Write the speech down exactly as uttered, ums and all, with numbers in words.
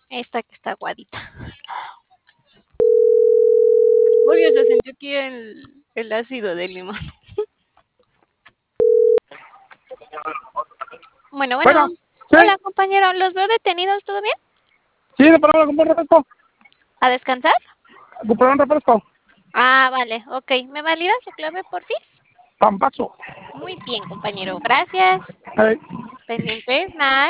Esta que está aguadita. Porque se sintió aquí el, el ácido del limón. Bueno, bueno. Bueno, sí, Hola, compañero. ¿Los veo detenidos? ¿Todo bien? sí, de palabra, comprar un refresco. ¿A descansar? Comprar un refresco. Ah, vale. Ok. ¿Me valida su clave, porfis? Pampazo. Muy bien, compañero. Gracias. Hey. Pendientes. Nice.